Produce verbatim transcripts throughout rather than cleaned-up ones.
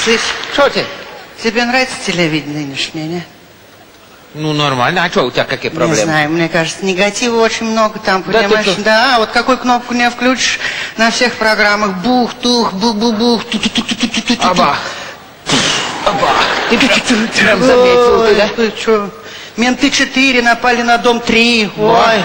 Слышь, Что ты? тебе нравится телевидение нынешнее, не? Ну, нормально. А что, у тебя какие проблемы? Не знаю, мне кажется, негатива очень много там, Да понимаешь? ты что? Да, вот какую кнопку не включишь на всех программах. Бух-тух, бу-бу-бух, ту-ту-ту-ту-ту-ту-ту. Аба. Аба. Ты прям заметил, ты, да? Ты что? Менты четыре напали на дом три. Ой.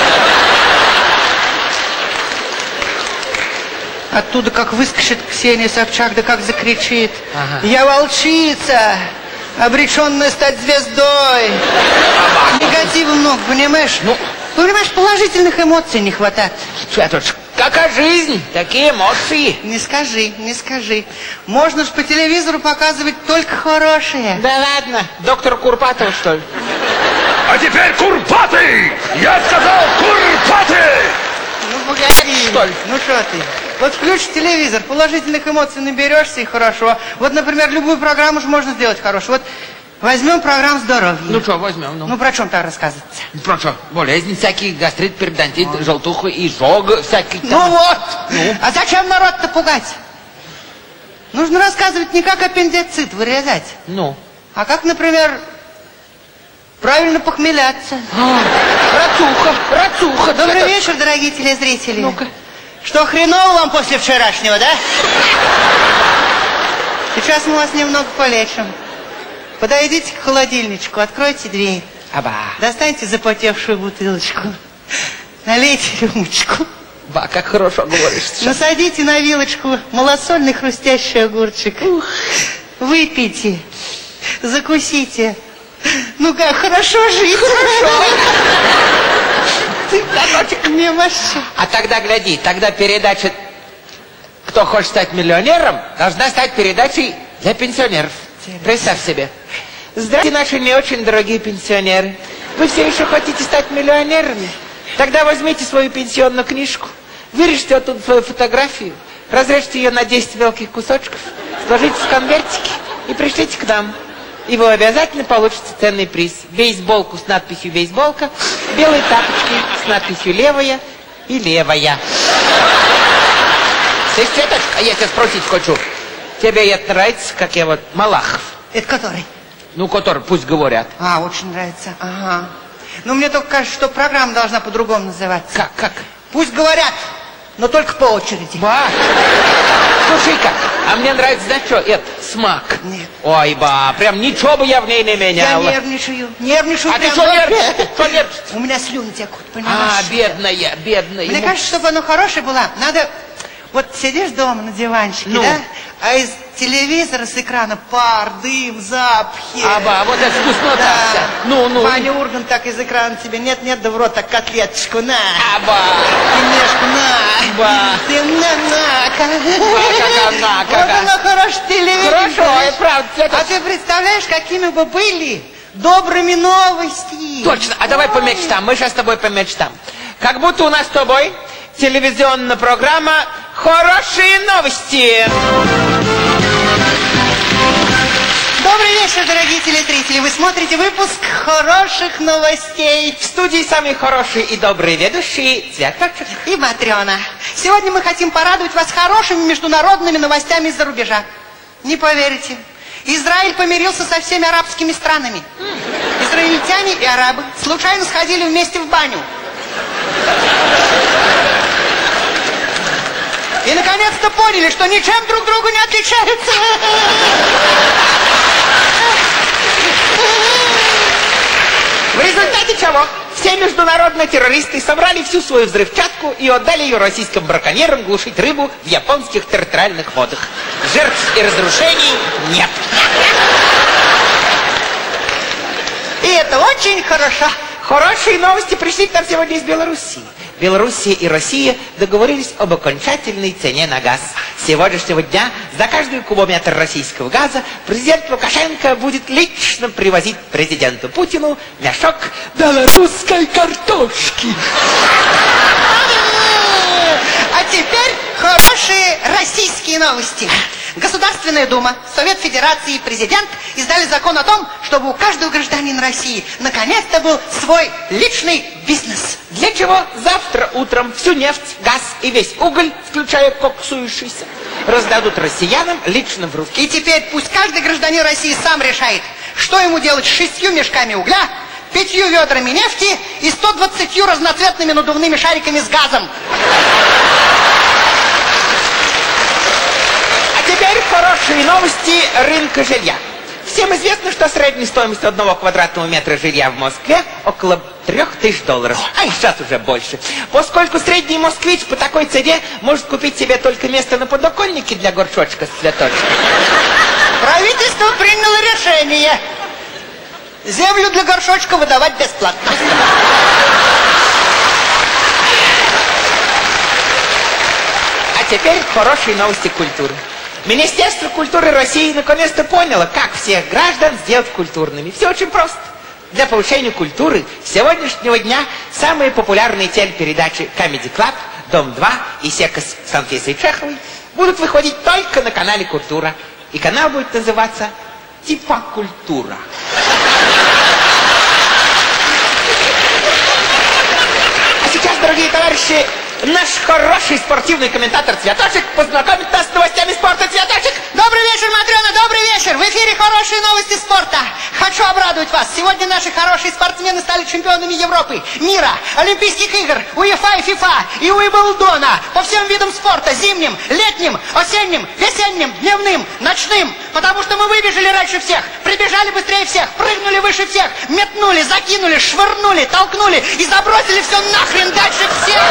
Оттуда как выскочит Ксения Собчак, да как закричит. Ага. Я волчица, обреченная стать звездой. Негатива много, понимаешь? Ну. Понимаешь, положительных эмоций не хватает. Святочка, какая жизнь, такие эмоции. Не скажи, не скажи. Можно ж по телевизору показывать только хорошее. Да ладно, доктор Курпатов, что ли? А теперь Курпатый! Я сказал Курпатый! Ну, погоди. Что ли? Ну, что ты? Вот включишь телевизор, положительных эмоций наберешься, и хорошо. Вот, например, любую программу же можно сделать хорошую. Вот возьмем программу здоровья. Ну что, возьмем, ну. Ну, про чем там рассказывается? Про что? Болезни всякие, гастрит, перидонтит, желтуха, изжога всякий там. Ну вот! Ну? А зачем народ-то пугать? Нужно рассказывать не как аппендицит вырезать, Ну? а как, например, правильно похмеляться. А, рацуха, рацуха. Добрый Святочка. вечер, дорогие телезрители. Ну-ка. Что, хреново вам после вчерашнего, да? Сейчас мы вас немного полечим. Подойдите к холодильничку, откройте дверь. Аба. Достаньте запотевшую бутылочку. Налейте рюмочку. Ба, как хорошо говоришь сейчас. Насадите на вилочку малосольный хрустящий огурчик. Выпейте. Закусите. Ну как, хорошо жить. Хорошо. Сыночек. Не вообще. А тогда гляди, тогда передача «Кто хочет стать миллионером» должна стать передачей для пенсионеров. Представь себе. Здравствуйте, наши не очень дорогие пенсионеры. Вы все еще хотите стать миллионерами? Тогда возьмите свою пенсионную книжку, вырежьте оттуда свою фотографию, разрежьте ее на десять мелких кусочков, сложите в конвертики и пришлите к нам. И вы обязательно получите ценный приз. Бейсболку с надписью «Бейсболка», белые тапочки с надписью «Левая» и «Левая». Слышь, Светочка, я тебя спросить хочу. Тебе это нравится, как я вот Малахов? Это который? Ну, который, пусть говорят. А, очень нравится. Ага. Ну, мне только кажется, что программа должна по-другому называться. Как, как? Пусть говорят, но только по очереди. Ба! Слушай-ка, а мне нравится, знаешь что, это, смак. Нет. Ой, ба, прям ничего бы я в ней не Я менял. нервничаю, нервничаю А ты прям что вообще. нервничаешь? Что нервничаешь? У меня слюни текут, понимаешь? А, бедная, бедная. Мне Ему- кажется, чтобы оно хорошее было, надо... Вот сидишь дома на диванчике, Ну. да? А из телевизора с экрана пар, дым, запахи. А, ба, вот это вкуснота Да. вся. Ну, ну. Ваня Ургант так из экрана тебе, нет-нет, да в рот так котлеточку, на. А, ба. Пельмешку, на. Ба. Ты на, на. какая, на, Вот какая. оно хорошее телевидение. Хорошо, знаешь? и правда, это- А ты представляешь, какими бы были добрыми новости? Точно, а давай по мечтам, мы сейчас с тобой по мечтам. Как будто у нас с тобой телевизионная программа «Хорошие новости». Добрый вечер, дорогие телезрители. Вы смотрите выпуск хороших новостей. В студии самые хорошие и добрые ведущие Цветочек И Матрена. Сегодня мы хотим порадовать вас хорошими международными новостями из-за рубежа. Не поверите, Израиль помирился со всеми арабскими странами. Израильтяне и арабы случайно сходили вместе в баню. И наконец-то поняли, что ничем друг другу не отличаются. В результате чего все международные террористы собрали всю свою взрывчатку и отдали ее российским браконьерам глушить рыбу в японских территориальных водах. Жертв и разрушений нет. И это очень хорошо. Хорошие новости пришли к нам сегодня из Белоруссии. Белоруссия и Россия договорились об окончательной цене на газ. С сегодняшнего дня за каждый кубометр российского газа президент Лукашенко будет лично привозить президенту Путину мешок белорусской картошки. А теперь хорошие российские российские новости. Государственная дума, Совет Федерации и президент издали закон о том, чтобы у каждого гражданина России наконец-то был свой личный бизнес. Для чего завтра утром всю нефть, газ и весь уголь, включая коксующийся, раздадут россиянам лично в руки. И теперь пусть каждый гражданин России сам решает, что ему делать с шестью мешками угля, пятью ведрами нефти и сто двадцатью разноцветными надувными шариками с газом. Теперь хорошие новости рынка жилья. Всем известно, что средняя стоимость одного квадратного метра жилья в Москве около трех тысяч долларов. А сейчас уже больше. Поскольку средний москвич по такой цене может купить себе только место на подоконнике для горшочка с цветочками. Правительство приняло решение землю для горшочка выдавать бесплатно. А теперь хорошие новости культуры. Министерство культуры России наконец-то поняло, как всех граждан сделать культурными. Все очень просто. Для повышения культуры с сегодняшнего дня самые популярные телепередачи Comedy Club, Дом-два и Сека с Анфисой Чеховой будут выходить только на канале Культура. И канал будет называться типа Культура. А сейчас, дорогие товарищи, наш хороший спортивный комментатор Цветочек познакомит нас с новостями спорта. Цветочек! Добрый вечер, Матрена, добрый вечер! В эфире хорошие новости спорта. Хочу обрадовать вас. Сегодня наши хорошие спортсмены стали чемпионами Европы, мира, Олимпийских игр, УЕФА и ФИФА и Уимблдона по всем видам спорта: зимним, летним, осенним, весенним, дневным, ночным. Потому что мы выбежали раньше всех, прибежали быстрее всех, прыгнули выше всех, метнули, закинули, швырнули, толкнули и забросили все нахрен дальше всех.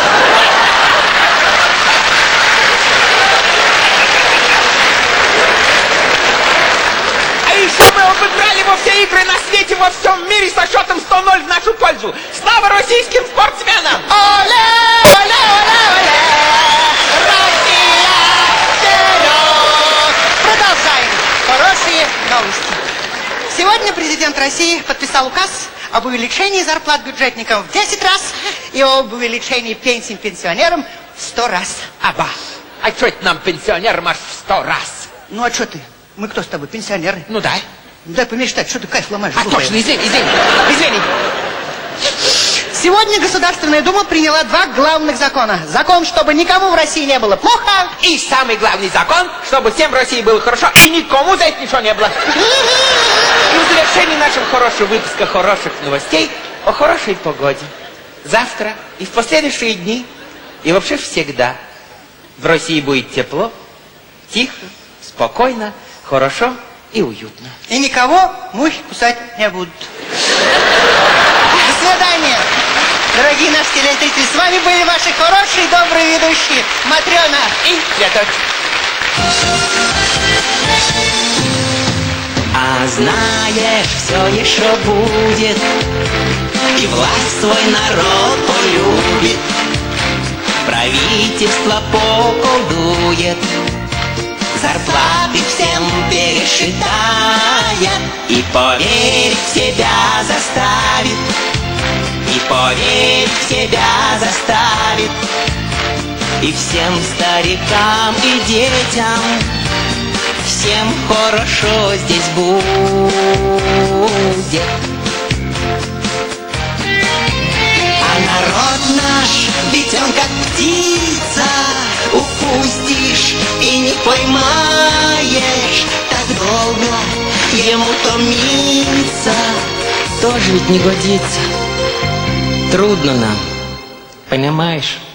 А еще мы обыграли во все игры на свете, во всем мире со счетом сто ноль в нашу пользу. Слава российским спортсменам! Оле, оле, оле, оле! Россия вперед! Продолжаем. Хорошие новости. Сегодня президент России подписал указ об увеличении зарплат бюджетникам в десять раз и об увеличении пенсий пенсионерам в сто раз. Аба, а что это нам, пенсионерам, аж в сто раз? Ну а что ты? Мы кто с тобой, пенсионеры? Ну дай. Дай помечтать, что ты кайф ломаешь? А точно, извини, извини, извини. Сегодня Государственная Дума приняла два главных закона. Закон, чтобы никому в России не было плохо. И самый главный закон, чтобы всем в России было хорошо, и никому за это ничего не было. И в завершении нашего хорошего выпуска хороших новостей о хорошей погоде. Завтра и в последующие дни, и вообще всегда в России будет тепло, тихо, спокойно, хорошо и уютно. И никого мухи кусать не будут. До свидания, дорогие наши телезрители. С вами были ваши хорошие, добрые ведущие Матрена и Цветочек. А знаешь, все еще будет, и власть свой народ полюбит, правительство поколдует, зарплаты всем пересчитая, и поверить в себя заставит, и поверить в себя заставит, и всем старикам и детям всем хорошо здесь будет. А народ наш, ведь он как птица, упустишь и не поймаешь, так долго ему томиться тоже ведь не годится. Трудно нам, понимаешь?